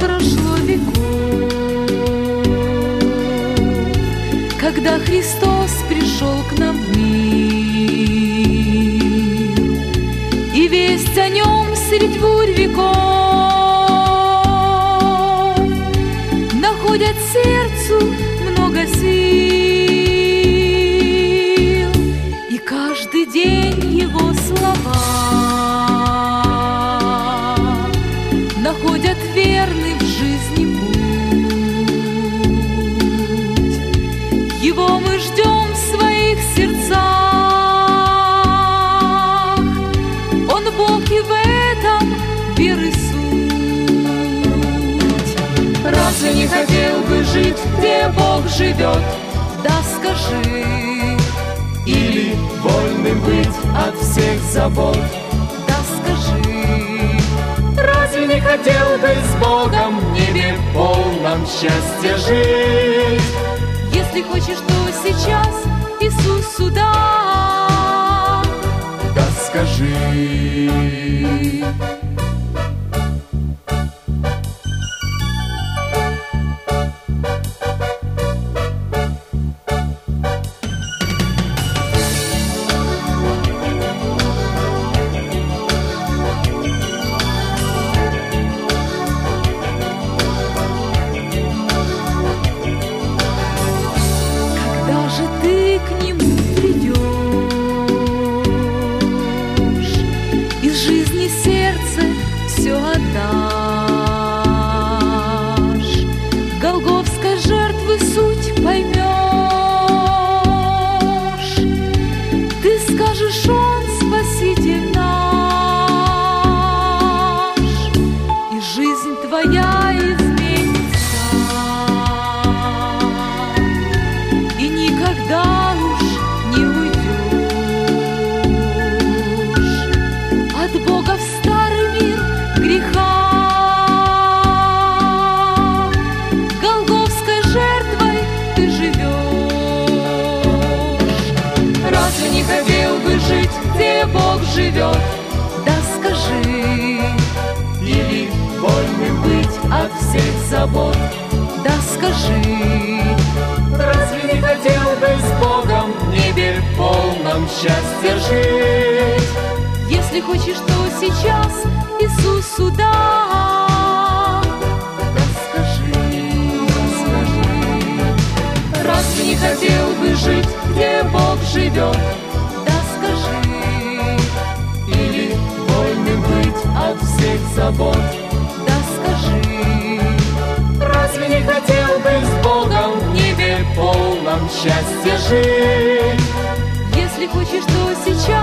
прошло веков, когда Христос пришел к нам в мир, и весть о нем средь бурь веков находят сердцу много сил, и каждый день его слова находят верный в жизни путь. Его мы ждем в своих сердцах, Он Бог и в этом веры суть. Разве не хотел бы жить, где Бог живет? Да скажи. Или вольным быть от всех забот? Да скажи. Разве не хотел бы с Богом в небе в полном счастье жить? Если хочешь, то сейчас Иисусу да. Да скажи. Ты к нему придешь, из жизни сердце все отдашь, голгофской жертвы суть поймешь. Ты скажешь: Он Спаситель наш, и жизнь твоя изменится, и никогда уж не уйдешь от Бога в старый мир греха. Голгофской жертвой ты живешь. Разве не хотел бы жить, где Бог живет? Да скажи. Или вольным быть от всех забот? Да скажи. Разве не хотел бы с Богом в небе в полном счастье жить? Если хочешь, то сейчас Иисусу да. Да скажи. Разве не хотел бы жить, где Бог живет? Да скажи. Или вольным быть от всех забот? Да скажи. Разве не хотел бы с Богом в небе в полном счастье жить? Если хочешь, то сейчас